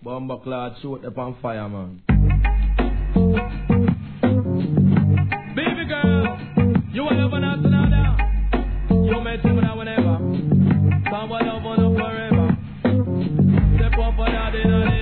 Bomber clad, shoot up on fire, man. Baby girl, you will love us another. You may tell me that whenever. Come on, love on forever. Step up for that in